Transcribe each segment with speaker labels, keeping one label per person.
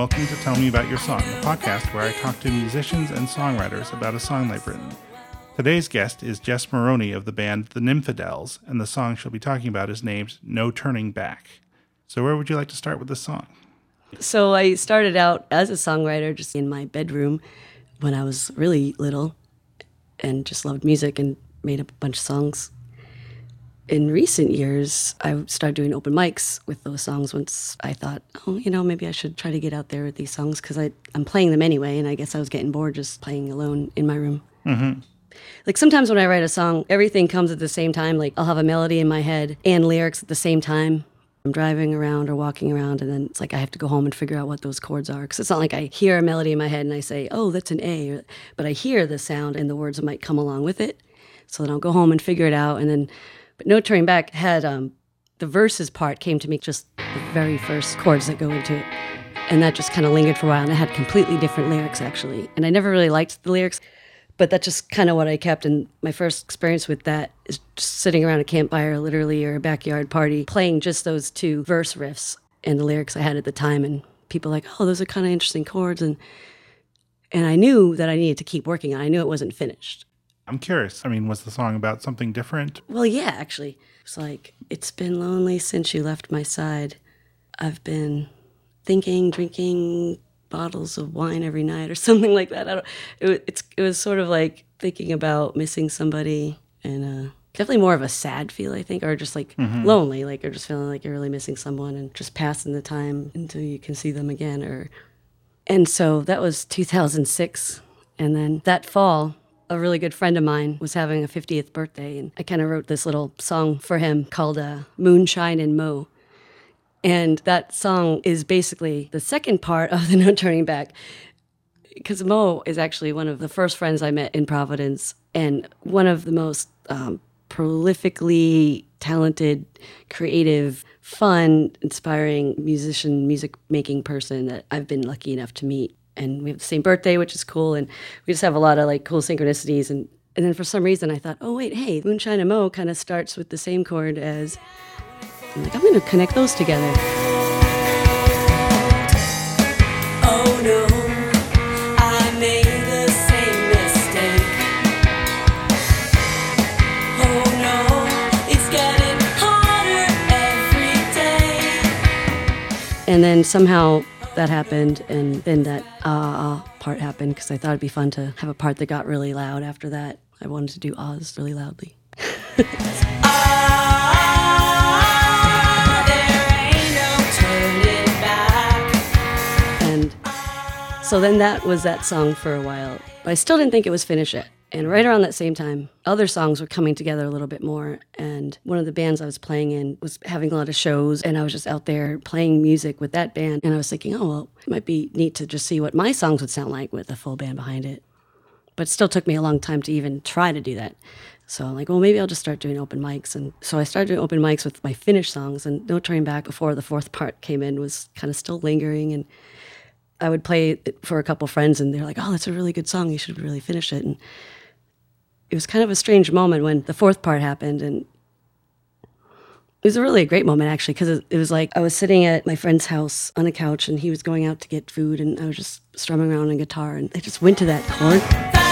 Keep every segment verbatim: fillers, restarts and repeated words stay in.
Speaker 1: welcome to Tell Me About Your Song, the podcast where I talk to musicians and songwriters about a song they've written. Today's guest is Jess Moroney of the band The Nymphadels, and the song she'll be talking about is named No Turning Back. So where would you like to start with this song?
Speaker 2: So I started out as a songwriter just in my bedroom when I was really little and just loved music and made up a bunch of songs. In recent years, I started doing open mics with those songs once I thought, oh, you know, maybe I should try to get out there with these songs because I'm playing them anyway, and I guess I was getting bored just playing alone in my room.
Speaker 1: Mm-hmm.
Speaker 2: Like sometimes when I write a song, everything comes at the same time. Like I'll have a melody in my head and lyrics at the same time. I'm driving around or walking around, and then it's like I have to go home and figure out what those chords are. Because it's not like I hear a melody in my head and I say, oh, that's an A. Or, but I hear the sound and the words might come along with it. So then I'll go home and figure it out, and then But No Turning Back had, um, the verses part came to me just the very first chords that go into it. And that just kind of lingered for a while, and it had completely different lyrics, actually. And I never really liked the lyrics, but that's just kind of what I kept. And my first experience with that is just sitting around a campfire, literally, or a backyard party, playing just those two verse riffs and the lyrics I had at the time. And people were like, oh, those are kind of interesting chords. And, and I knew that I needed to keep working on it. I knew it wasn't finished.
Speaker 1: I'm curious. I mean, was the song about something different?
Speaker 2: Well, yeah, actually. It's like, it's been lonely since you left my side. I've been thinking, drinking bottles of wine every night or something like that. I don't. It, was- it's, it was sort of like thinking about missing somebody and uh, definitely more of a sad feel, I think, or just like
Speaker 1: Mm-hmm.
Speaker 2: lonely, like you're just feeling like you're really missing someone and just passing the time until you can see them again. Or And so that was two thousand six. And then that fall, a really good friend of mine was having a fiftieth birthday, and I kind of wrote this little song for him called uh, Moonshine and Mo. And that song is basically the second part of the No Turning Back, because Mo is actually one of the first friends I met in Providence and one of the most um, prolifically talented, creative, fun, inspiring musician, music-making person that I've been lucky enough to meet. And we have the same birthday, which is cool, and we just have a lot of like cool synchronicities. And, and then for some reason I thought, oh wait, hey, Moonshine and Mo kind of starts with the same chord as, I'm like, I'm going to connect those together.
Speaker 3: Oh no, I made the same mistake. Oh no, it's getting harder every day.
Speaker 2: And then somehow that happened, and then that ah uh, part happened because I thought it'd be fun to have a part that got really loud after that. I wanted to do ahs really loudly.
Speaker 3: Ah, there ain't no turning back.
Speaker 2: And so then that was that song for a while. But I still didn't think it was finished yet. And right around that same time, other songs were coming together a little bit more. And one of the bands I was playing in was having a lot of shows, and I was just out there playing music with that band. And I was thinking, oh, well, it might be neat to just see what my songs would sound like with a full band behind it. But it still took me a long time to even try to do that. So I'm like, well, maybe I'll just start doing open mics. And so I started doing open mics with my finished songs, and No Turning Back before the fourth part came in was kind of still lingering. And I would play it for a couple friends, and they're like, oh, that's a really good song. You should really finish it. And it was kind of a strange moment when the fourth part happened, and it was a really a great moment, actually, because it, it was like I was sitting at my friend's house on a couch, and he was going out to get food, and I was just strumming around on a guitar, and I just went to that chord.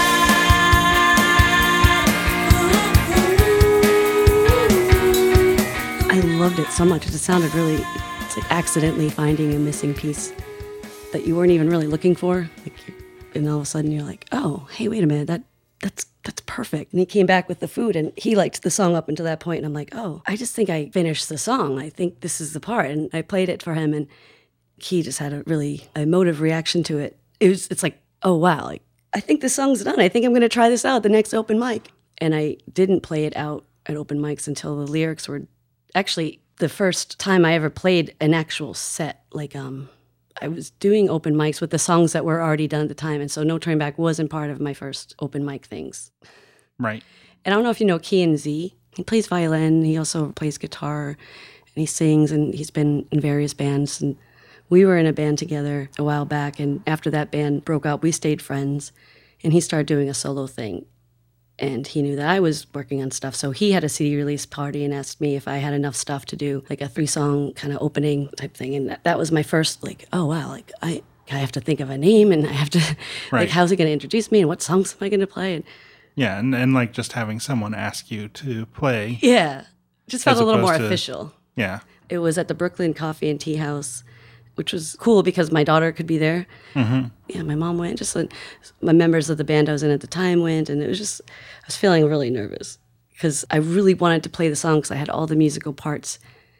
Speaker 2: I loved it so much. It just sounded really, it's like accidentally finding a missing piece that you weren't even really looking for. Like, you- and all of a sudden you're like, oh, hey, wait a minute, that that's that's perfect. And he came back with the food, and he liked the song up until that point, and I'm like, oh, I just think I finished the song. I think this is the part. And I played it for him, and he just had a really emotive reaction to it. It was, it's like, oh, wow, like, I think this song's done. I think I'm going to try this out at the next open mic. And I didn't play it out at open mics until the lyrics were actually the first time I ever played an actual set. Like, um, I was doing open mics with the songs that were already done at the time, and so No Turning Back wasn't part of my first open mic things.
Speaker 1: Right.
Speaker 2: And I don't know if you know Kian Z. He plays violin, he also plays guitar, and he sings, and he's been in various bands. And we were in a band together a while back, and after that band broke up, we stayed friends, and he started doing a solo thing. And he knew that I was working on stuff, so he had a C D release party and asked me if I had enough stuff to do like a three-song kind of opening type thing. And that, that was my first, like, oh wow, like I I have to think of a name, and I have to,
Speaker 1: Right.
Speaker 2: like, how's he going to introduce me, and what songs am I going to play? And
Speaker 1: Yeah, and, and like just having someone ask you to play.
Speaker 2: yeah, just felt
Speaker 1: As
Speaker 2: a little more
Speaker 1: opposed to-
Speaker 2: official.
Speaker 1: Yeah.
Speaker 2: It was at the Brooklyn Coffee and Tea House, which was cool because my daughter could be there. Mm-hmm. Yeah, my mom went. Just like, my members of the band I was in at the time went, and it was just I was feeling really nervous because I really wanted to play the song because I had all the musical parts,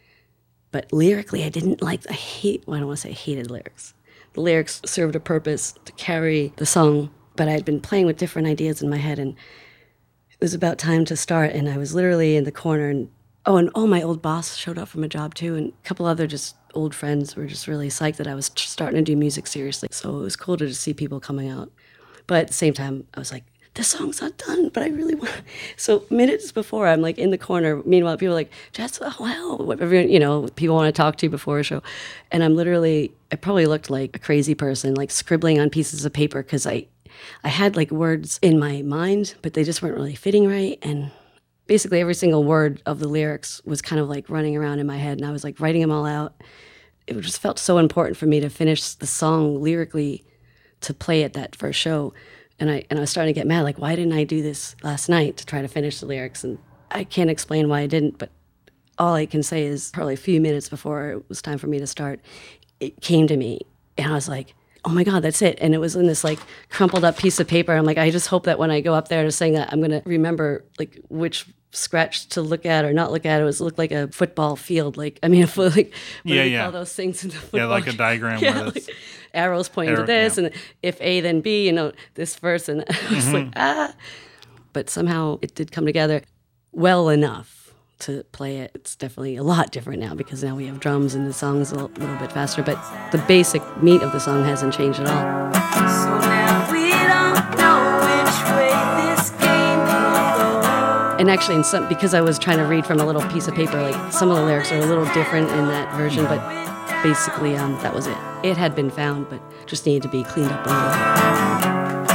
Speaker 2: but lyrically I didn't like. I hate. Well, I don't want to say I hated lyrics. The lyrics served a purpose to carry the song, but I had been playing with different ideas in my head, and it was about time to start. And I was literally in the corner, and oh, and oh, my old boss showed up from a job too, and a couple other just old friends were just really psyched that I was t- starting to do music seriously. So it was cool to just see people coming out. But at the same time, I was like, this song's not done, but I really want. So minutes before, I'm like in the corner. Meanwhile, people are like, Jess, oh, wow, whatever, you know, people want to talk to you before a show. And I'm literally, I probably looked like a crazy person, like scribbling on pieces of paper because I, I had like words in my mind, but they just weren't really fitting right. And basically every single word of the lyrics was kind of like running around in my head, and I was like writing them all out. It just felt so important for me to finish the song lyrically to play at that first show. And I and I was starting to get mad, like, why didn't I do this last night to try to finish the lyrics? And I can't explain why I didn't, but all I can say is probably a few minutes before it was time for me to start, it came to me, and I was like, oh my God, that's it. And it was in this like crumpled up piece of paper. I'm like, I just hope that when I go up there to sing that, I'm going to remember like which scratch to look at or not look at. It was looked like a football field. Like, I mean, like, what
Speaker 1: Yeah,
Speaker 2: do you
Speaker 1: yeah.
Speaker 2: call those things in the football?
Speaker 1: Yeah, like a diagram
Speaker 2: Yeah,
Speaker 1: where it's
Speaker 2: like arrows pointing
Speaker 1: arrow-
Speaker 2: to this,
Speaker 1: yeah.
Speaker 2: and if A, then B, you know, this verse. And I was like, ah. But somehow it did come together well enough to play it. It's definitely a lot different now because now we have drums and the song's a little, little bit faster, but the basic meat of the song hasn't changed at all.
Speaker 3: So now we don't know which way this game will go.
Speaker 2: And actually, in some, because I was trying to read from a little piece of paper, like some of the lyrics are a little different in that version, but basically um, that was it. It had been found, but just needed to be cleaned up a little.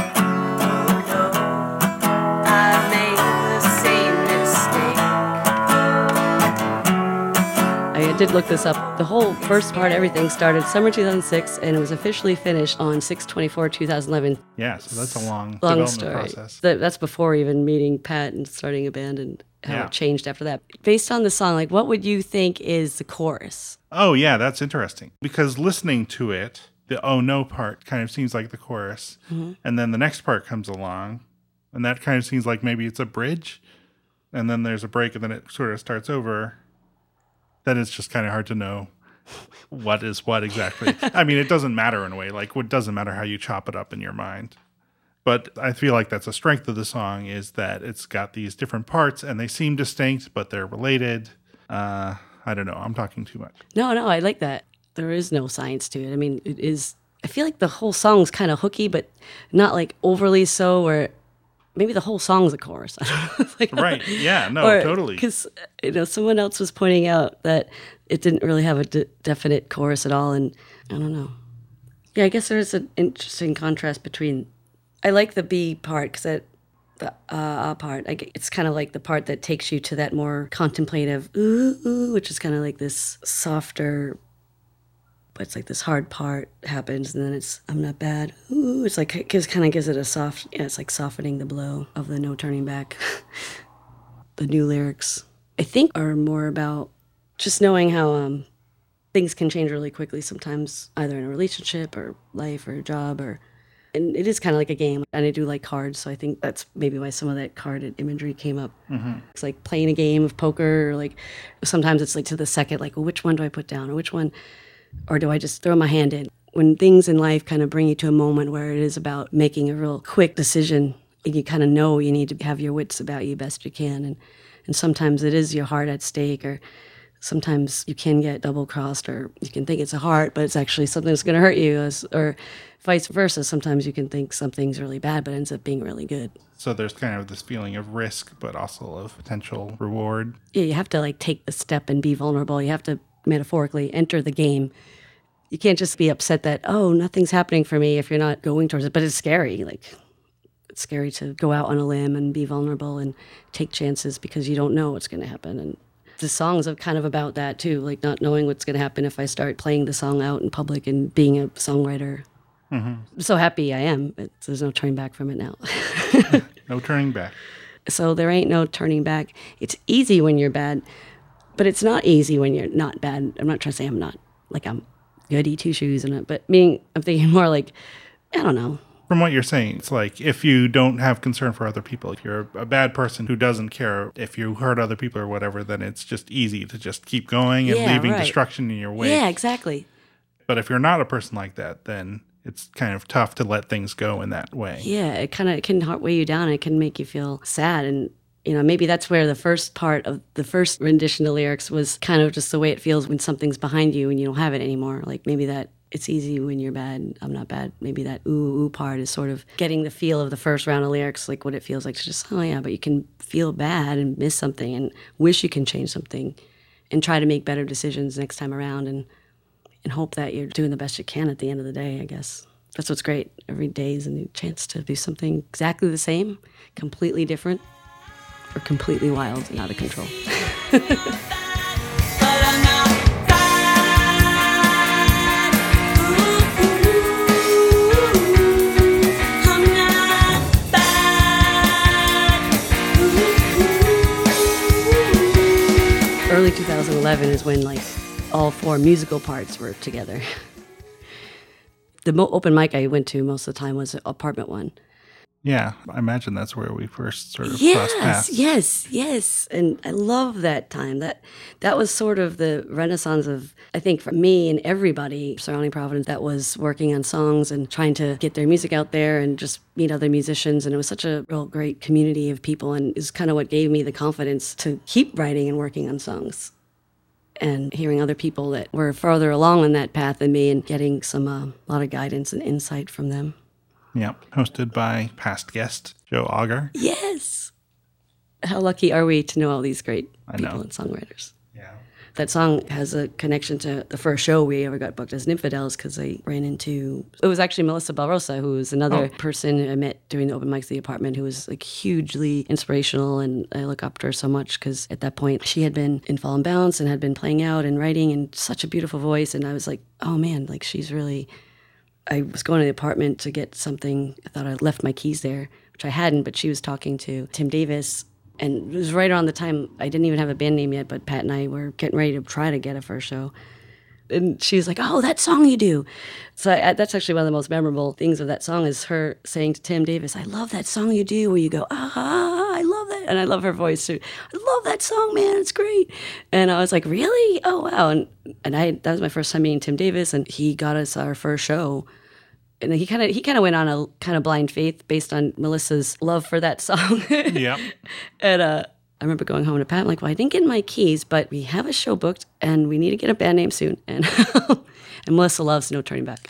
Speaker 3: I made the same mistake.
Speaker 2: I did look this up. The whole first part, everything started summer two thousand six, and it was officially finished on six twenty-four two thousand eleven.
Speaker 1: Yeah, so that's a long,
Speaker 2: Long
Speaker 1: development
Speaker 2: story.
Speaker 1: process.
Speaker 2: That- That's before even meeting Pat and starting a band and how
Speaker 1: Yeah.
Speaker 2: it changed after that. Based on the song, like, what would you think is the chorus?
Speaker 1: Oh, yeah, that's interesting. Because listening to it, the oh no part kind of seems like the chorus.
Speaker 2: Mm-hmm.
Speaker 1: And then the next part comes along, and that kind of seems like maybe it's a bridge. And then there's a break, and then it sort of starts over. Then it's just kind of hard to know what is what exactly. I mean, it doesn't matter in a way. Like, it doesn't matter how you chop it up in your mind. But I feel like that's a strength of the song is that it's got these different parts, and they seem distinct, but they're related. Uh, I don't know. I'm talking too much.
Speaker 2: No, no, I like that. There is no science to it. I mean, it is. I feel like the whole song's kind of hooky, but not like overly so. Or maybe the whole song's a chorus. I don't know. Like,
Speaker 1: Right. Yeah. No, totally.
Speaker 2: Because you know, someone else was pointing out that it didn't really have a de- definite chorus at all, and I don't know. Yeah, I guess there is an interesting contrast between. I like the B part because that the uh, uh part. I g it's kind of like the part that takes you to that more contemplative ooh, ooh, which is kind of like this softer. But it's like this hard part happens, and then it's I'm not bad. Ooh, it's like it gives kind of gives it a soft. Yeah, it's like softening the blow of the no turning back. The new lyrics, I think, are more about just knowing how um, things can change really quickly. Sometimes, either in a relationship or life or job, or and it is kind of like a game. And I do like cards, so I think that's maybe why some of that card imagery came up. Mm-hmm. It's like playing a game of poker, or like sometimes it's like to the second, like, well, which one do I put down, or which one. Or do I just throw my hand in? When things in life kind of bring you to a moment where it is about making a real quick decision, and you kind of know you need to have your wits about you best you can. And, and sometimes it is your heart at stake, or sometimes you can get double-crossed, or you can think it's a heart, but it's actually something that's going to hurt you, as- or vice versa. Sometimes you can think something's really bad, but ends up being really good.
Speaker 1: So there's kind of this feeling of risk, but also of potential reward.
Speaker 2: Yeah, you have to like take the step and be vulnerable. You have to metaphorically enter the game. You can't just be upset that, oh, nothing's happening for me if you're not going towards it. But it's scary. Like, it's scary to go out on a limb and be vulnerable and take chances because you don't know what's going to happen. And the songs are kind of about that too, like not knowing what's going to happen if I start playing the song out in public and being a songwriter. I'm so happy I am. It's, there's no turning back from it now.
Speaker 1: No turning back.
Speaker 2: So there ain't no turning back. It's easy when you're bad, but it's not easy when you're not bad. I'm not trying to say I'm not, like I'm goody two shoes, and it, but meaning I'm thinking more like, I don't know.
Speaker 1: From what you're saying, it's like if you don't have concern for other people, if you're a bad person who doesn't care if you hurt other people or whatever, then it's just easy to just keep going and
Speaker 2: Yeah,
Speaker 1: leaving
Speaker 2: right.
Speaker 1: destruction in your wake.
Speaker 2: Yeah, exactly.
Speaker 1: But if you're not a person like that, then it's kind of tough to let things go in that way.
Speaker 2: Yeah, it kind of can weigh you down. It can make you feel sad. And, you know, maybe that's where the first part of the first rendition of lyrics was kind of just the way it feels when something's behind you and you don't have it anymore. Like maybe that it's easy when you're bad, I'm not bad. Maybe that ooh, ooh part is sort of getting the feel of the first round of lyrics, like what it feels like to just, oh yeah, but you can feel bad and miss something and wish you can change something and try to make better decisions next time around and and hope that you're doing the best you can at the end of the day, I guess. That's what's great. Every day is a new chance to do something exactly the same, completely different, or completely wild and out of control.
Speaker 3: But I'm not bad. Ooh, I'm not bad. Ooh.
Speaker 2: Early two thousand eleven is when like all four musical parts were together. The mo- open mic I went to most of the time was Apartment One.
Speaker 1: Yeah, I imagine that's where we first sort of crossed
Speaker 2: Yes,
Speaker 1: paths.
Speaker 2: yes, yes, and I love that time. That that was sort of the renaissance of, I think, for me and everybody surrounding Providence that was working on songs and trying to get their music out there and just meet other musicians. And it was such a real great community of people, and is kind of what gave me the confidence to keep writing and working on songs. And hearing other people that were farther along on that path than me and getting some a uh, lot of guidance and insight from them.
Speaker 1: Yep. Hosted by past guest Joe Auger.
Speaker 2: Yes. How lucky are we to know all these great
Speaker 1: I
Speaker 2: people
Speaker 1: know.
Speaker 2: and songwriters?
Speaker 1: Yeah.
Speaker 2: That song has a connection to the first show we ever got booked as Nymphadels because I ran into, it was actually Melissa Balrosa, who was another
Speaker 1: Oh.
Speaker 2: person I met doing the open mics at the apartment who was like hugely inspirational, and I look up to her so much because at that point she had been in Fall and Bounce and had been playing out and writing and such a beautiful voice, and I was like, oh man, like she's really, I was going to the apartment to get something, I thought I left my keys there, which I hadn't, but she was talking to Tim Davis. And it was right around the time, I didn't even have a band name yet, but Pat and I were getting ready to try to get a first show. And she's like, oh, that song you do. So I, that's actually one of the most memorable things of that song is her saying to Tim Davis, I love that song you do where you go, ah, I love that. And I love her voice too. I love that song, man. It's great. And I was like, really? Oh, wow. And, and I that was my first time meeting Tim Davis, and he got us our first show. And he kind of he kind of went on a kind of blind faith based on Melissa's love for that song.
Speaker 1: Yep.
Speaker 2: And uh, I remember going home to Pat, I'm like, well, I didn't get my keys, but we have a show booked, and we need to get a band name soon. And and Melissa loves No Turning Back.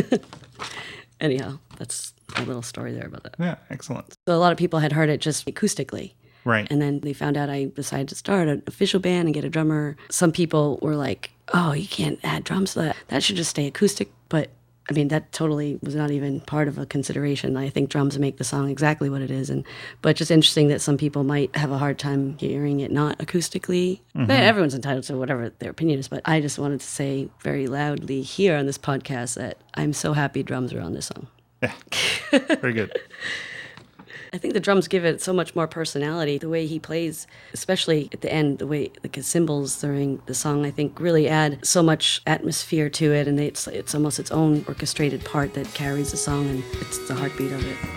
Speaker 2: Anyhow, that's a little story there about that.
Speaker 1: Yeah, excellent.
Speaker 2: So a lot of people had heard it just acoustically.
Speaker 1: Right.
Speaker 2: And then they found out I decided to start an official band and get a drummer. Some people were like, oh, you can't add drums to that. That should just stay acoustic. But I mean, that totally was not even part of a consideration. I think drums make the song exactly what it is. And but just interesting that some people might have a hard time hearing it not acoustically.
Speaker 1: Mm-hmm.
Speaker 2: But everyone's entitled to whatever their opinion is. But I just wanted to say very loudly here on this podcast that I'm so happy drums are on this song.
Speaker 1: Yeah. Very good.
Speaker 2: I think the drums give it so much more personality. The way he plays, especially at the end, the way like his cymbals during the song, I think really add so much atmosphere to it, and it's it's almost its own orchestrated part that carries the song, and it's the heartbeat of it.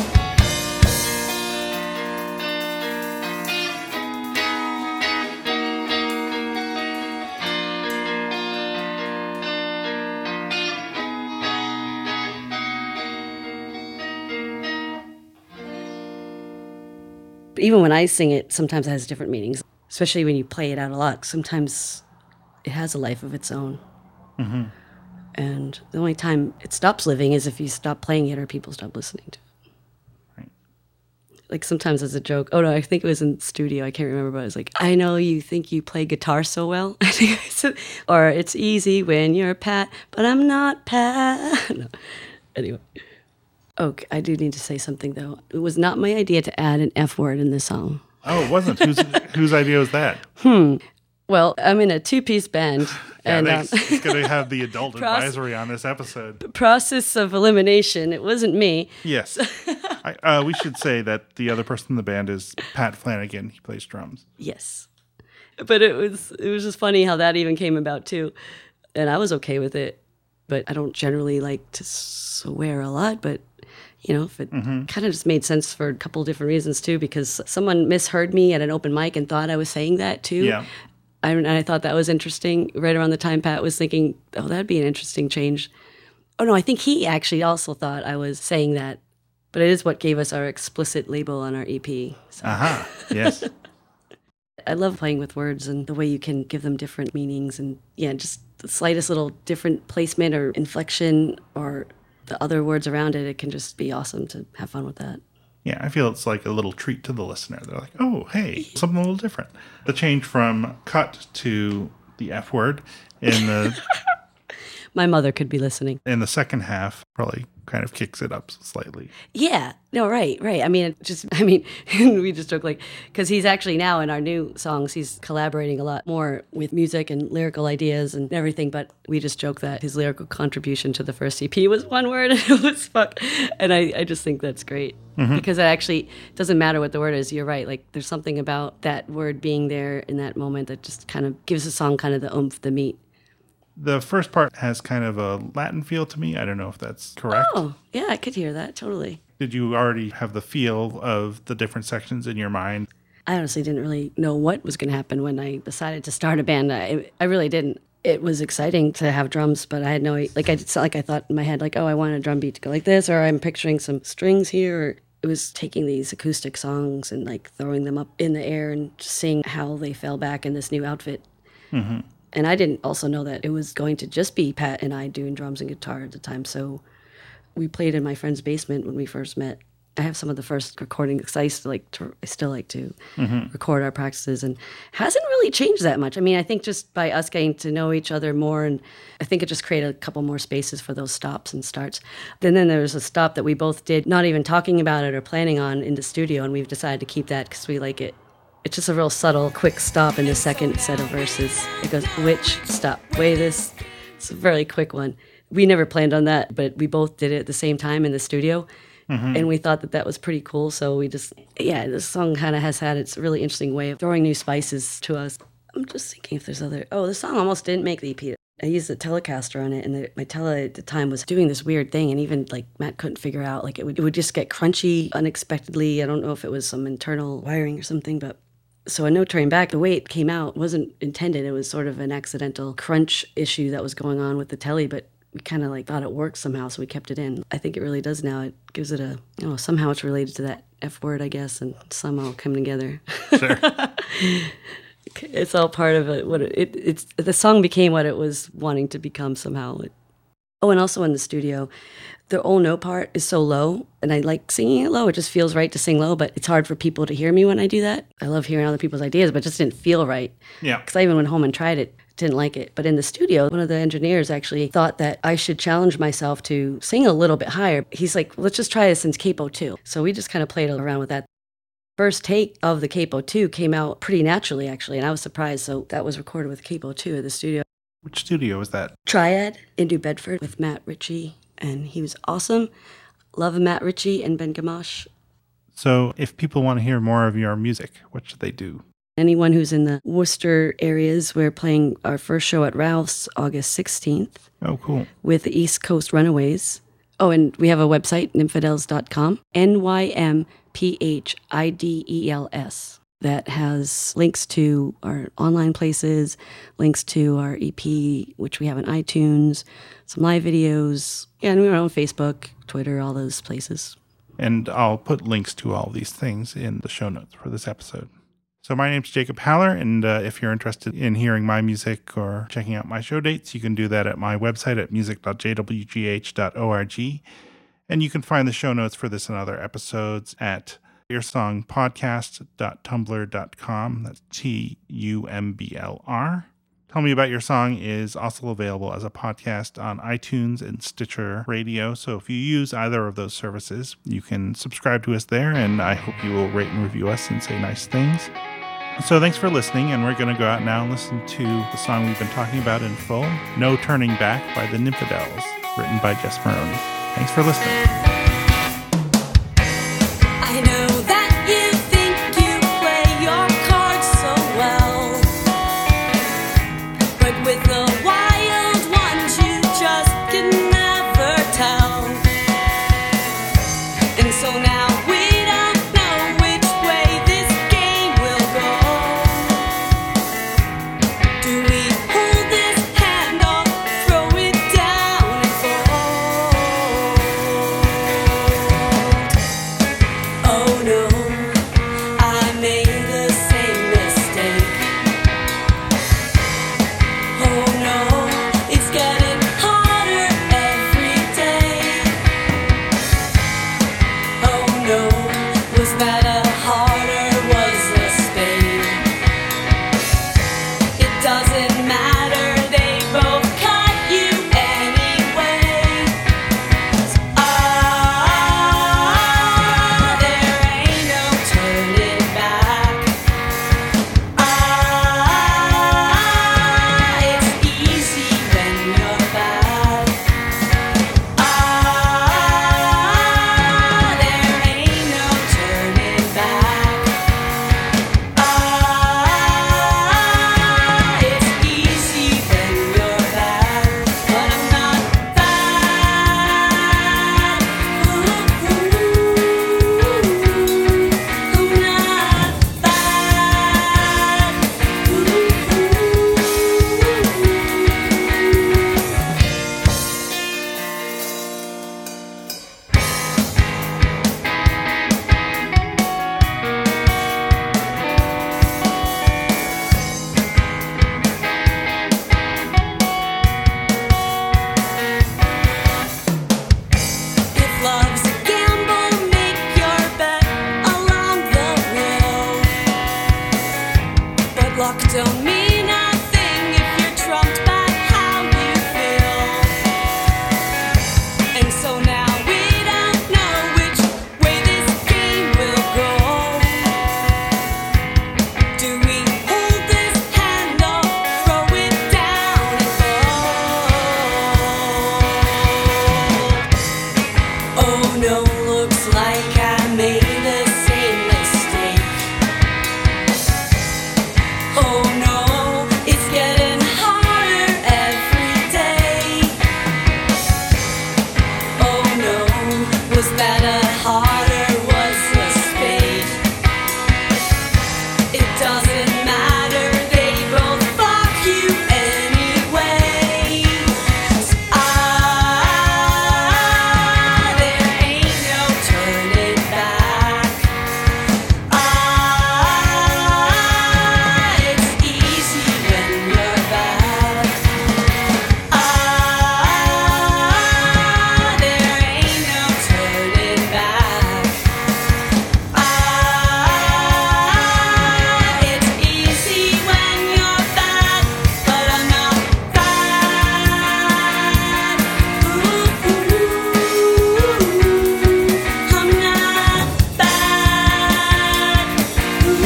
Speaker 2: Even when I sing it, sometimes it has different meanings, especially when you play it out a lot. Sometimes it has a life of its own.
Speaker 1: Mm-hmm.
Speaker 2: And the only time it stops living is if you stop playing it or people stop listening to it.
Speaker 1: Right.
Speaker 2: Like sometimes as a joke, oh no, I think it was in studio, I can't remember, but I was like, I know you think you play guitar so well. I think I said, or it's easy when you're Pat, but I'm not Pat. No. Anyway. Okay, I do need to say something, though. It was not my idea to add an F word in the song.
Speaker 1: Oh, it wasn't. Whose whose idea was that?
Speaker 2: Hmm. Well, I'm in a two-piece band,
Speaker 1: Yeah,
Speaker 2: and
Speaker 1: they,
Speaker 2: um,
Speaker 1: it's going to have the adult
Speaker 2: Proce-
Speaker 1: advisory on this episode.
Speaker 2: process of elimination. It wasn't me.
Speaker 1: Yes. I, uh, we should say that the other person in the band is Pat Flanagan. He plays drums.
Speaker 2: Yes, but it was it was just funny how that even came about too, and I was okay with it. But I don't generally like to swear a lot, but you know, if it
Speaker 1: Mm-hmm.
Speaker 2: kind of just made sense for a couple different reasons too, because someone misheard me at an open mic and thought I was saying that too.
Speaker 1: Yeah.
Speaker 2: I, and I thought that was interesting. Right around the time Pat was thinking, oh, that'd be an interesting change. Oh no, I think he actually also thought I was saying that, but it is what gave us our explicit label on our E P. So.
Speaker 1: Aha. Yes.
Speaker 2: I love playing with words and the way you can give them different meanings, and yeah, just the slightest little different placement or inflection or the other words around it, it can just be awesome to have fun with that.
Speaker 1: Yeah, I feel it's like a little treat to the listener. They're like, oh, hey, something a little different. The change from cut to the F word in the
Speaker 2: My mother could be listening.
Speaker 1: in the second half probably kind of kicks it up slightly.
Speaker 2: Yeah, no, right, right. I mean, it just, I mean, we just joke like, because he's actually now in our new songs, he's collaborating a lot more with music and lyrical ideas and everything, but we just joke that his lyrical contribution to the first E P was one word, and it was fuck. And I, I just think that's great, mm-hmm. because it actually doesn't matter what the word is, you're right. Like, there's something about that word being there in that moment that just kind of gives the song kind of the oomph, the meat.
Speaker 1: The first part has kind of a Latin feel to me. I don't know if that's correct.
Speaker 2: Oh, yeah, I could hear that, totally.
Speaker 1: Did you already have the feel of the different sections in your mind?
Speaker 2: I honestly didn't really know what was going to happen when I decided to start a band. I, I really didn't. It was exciting to have drums, but I had no, like, I, it's not like I thought in my head, like, oh, I want a drum beat to go like this, or I'm picturing some strings here. Or it was taking these acoustic songs and, like, throwing them up in the air and just seeing how they fell back in this new outfit. Mm-hmm. And I didn't also know that it was going to just be Pat and I doing drums and guitar at the time. So we played in my friend's basement when we first met. I have some of the first recordings because I used to like to, I still like to mm-hmm. record our practices, and hasn't really changed that much. I mean, I think just by us getting to know each other more, and I think it just created a couple more spaces for those stops and starts. And then there was a stop that we both did, not even talking about it or planning on, in the studio, and we've decided to keep that because we like it. It's just a real subtle, quick stop in the second set of verses. It goes, which, stop, way this. It's a very quick one. We never planned on that, but we both did it at the same time in the studio. Mm-hmm. And we thought that that was pretty cool. So we just, yeah, this song kind of has had its really interesting way of throwing new spices to us. I'm just thinking if there's other, oh, the song almost didn't make the E P. I used a Telecaster on it, and the, my tele at the time was doing this weird thing, and even like Matt couldn't figure out, like it would, it would just get crunchy unexpectedly. I don't know if it was some internal wiring or something, but so in No Turning Back, the way it came out wasn't intended. It was sort of an accidental crunch issue that was going on with the telly, but we kind of like thought it worked somehow, so we kept it in. I think it really does now. It gives it a, you know, somehow it's related to that F word, I guess, and somehow come together.
Speaker 1: Sure.
Speaker 2: It's all part of it. What it, it, it's the song became what it was wanting to become somehow. It, oh, and also in the studio, the oh no part is so low, and I like singing it low. It just feels right to sing low, but it's hard for people to hear me when I do that. I love hearing other people's ideas, but it just didn't feel right.
Speaker 1: Yeah.
Speaker 2: Because I even went home and tried it, didn't like it. But in the studio, one of the engineers actually thought that I should challenge myself to sing a little bit higher. He's like, let's just try this in Capo two. So we just kind of played around with that. First take of the Capo two came out pretty naturally, actually, and I was surprised. So that was recorded with Capo two at the studio.
Speaker 1: Which studio was that?
Speaker 2: Triad in New Bedford with Matt Ritchie, and he was awesome. Love Matt Ritchie and Ben Gamache.
Speaker 1: So if people want to hear more of your music, what should they do?
Speaker 2: Anyone who's in the Worcester areas, we're playing our first show at Ralph's August sixteenth.
Speaker 1: Oh, cool.
Speaker 2: With the East Coast Runaways. Oh, and we have a website, nymphidels dot com, N Y M P H I D E L S, that has links to our online places, links to our E P, which we have on iTunes, some live videos, yeah, and we're on Facebook, Twitter, all those places.
Speaker 1: And I'll put links to all these things in the show notes for this episode. So my name's Jacob Haller, and uh, if you're interested in hearing my music or checking out my show dates, you can do that at my website at music dot j w g h dot org. And you can find the show notes for this and other episodes at your song podcast dot tumblr dot com. That's T U M B L R. Tell Me About Your Song is also available as a podcast on iTunes and Stitcher Radio. So if you use either of those services, you can subscribe to us there, and I hope you will rate and review us and say nice things. So thanks for listening, and we're going to go out now and listen to the song we've been talking about in full, No Turning Back by the Nymphadels, written by Jess Maroney. Thanks for listening.
Speaker 3: I know that you think you play your cards so well, but with the wild ones you just can never tell. And so now we don't know which way this game will go. Do we hold this hand or throw it down and fold? Oh no, I made the same mistake. Oh no, it's getting harder every day. Oh no, was that a heart or was a spade? It doesn't matter, they both cut you anyway. Ah, there ain't no turning back. Ah, it's easy when you're bad. Ah, there ain't no turning back. Ah, it's easy when you're bad, but I'm not bad. Ooh, ooh, I'm not bad. Ooh, ooh. If love's a gamble, make your bet along the wheel. But luck don't mean a thing if you're trumped by how you feel. And so now we don't know which way this game will go. Do we hold this hand or throw it down and fold? Oh no, looks like I made the same mistake. Oh no, it's getting harder every day. Oh no, was that a heart or was a spade? It doesn't matter, they both fuck you anyway. Ah, there ain't no turning back. Ah, it's easy when you're bad. Ah, there ain't no turning back. Ah, it's easy when you're bad, but I'm not bad. Ooh, ooh, I'm not bad. Ooh,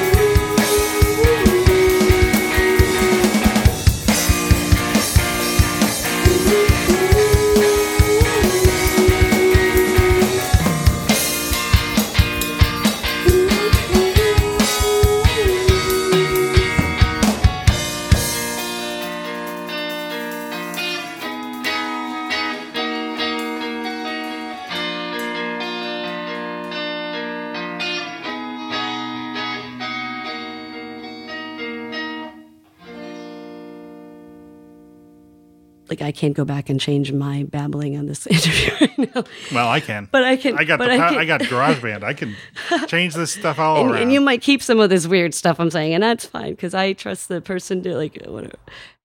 Speaker 2: Like, I can't go back and change my babbling on this interview right now.
Speaker 1: Well, I can.
Speaker 2: But I can.
Speaker 1: I got
Speaker 2: but
Speaker 1: the.
Speaker 2: I,
Speaker 1: I,
Speaker 2: can,
Speaker 1: I got GarageBand. I can change this stuff all
Speaker 2: and,
Speaker 1: around.
Speaker 2: and you might keep some of this weird stuff I'm saying, and that's fine because I trust the person to like whatever.